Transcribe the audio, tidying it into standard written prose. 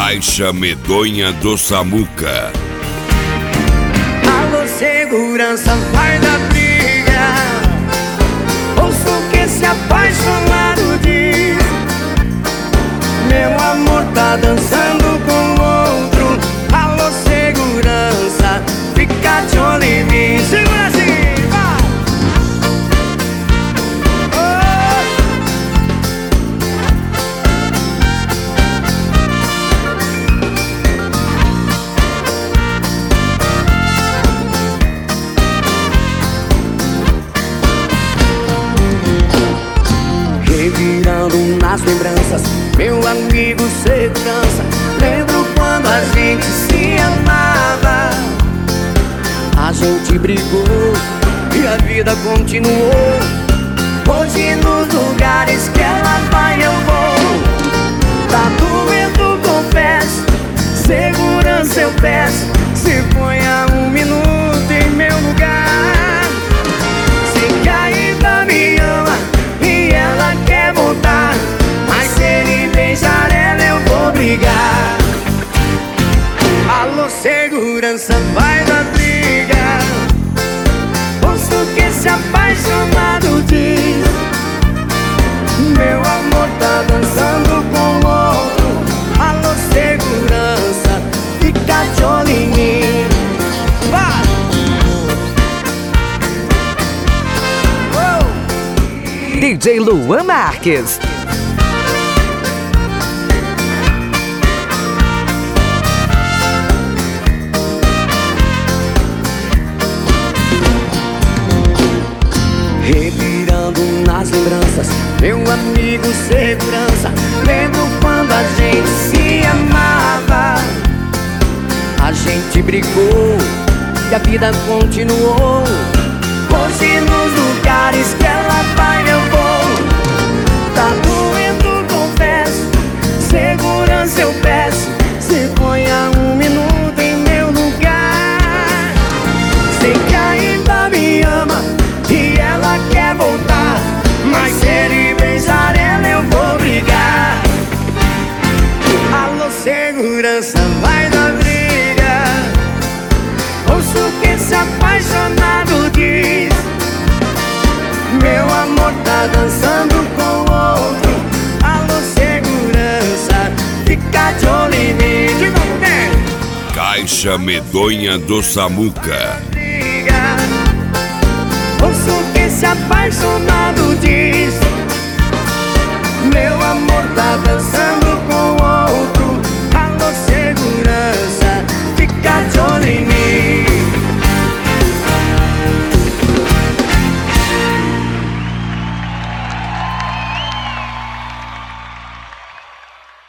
Caixa medonha do Samuca. Alô, segurança, vai dar briga. Ouço o que esse apaixonado diz. Meu amor tá dançando com outro. Alô, segurança, fica de olho em mim. Segura assim, vai! Revirando nas lembranças, meu amigo segurança. Lembro quando a gente se amava. A gente brigou e a vida continuou. Hoje nos lugares que ela vai eu vou. Tá doendo, confesso. Segurança eu peço. Se ponha um minuto em meu lugar. Sei que ainda me ama e ela quer voltar, mas se ele beijar ela eu vou brigar. Alô, segurança, vai dar briga. Ouço o que esse apaixonado diz. Meu amor tá dançando com outro. Alô, segurança, fica de olho em mim. Vai! DJ Luan Marques. Revirando nas lembranças, meu amigo segurança. Lembro quando a gente se amava. A gente brigou e a vida continuou. Hoje nos lugares que ela vai eu vou. Tá doendo, confesso. Segurança eu peço. Se ponha um minuto em meu lugar. Sei que ainda me ama e ela quer voltar, mas se ele beijar ela eu vou brigar. Alô, segurança, vai dar briga. Ouço o que esse apaixonado diz. Meu amor tá dançando com outro. Alô, segurança, fica de olho em mim. De novo, né? Caixa medonha do Samuca. Ouço o que esse apaixonado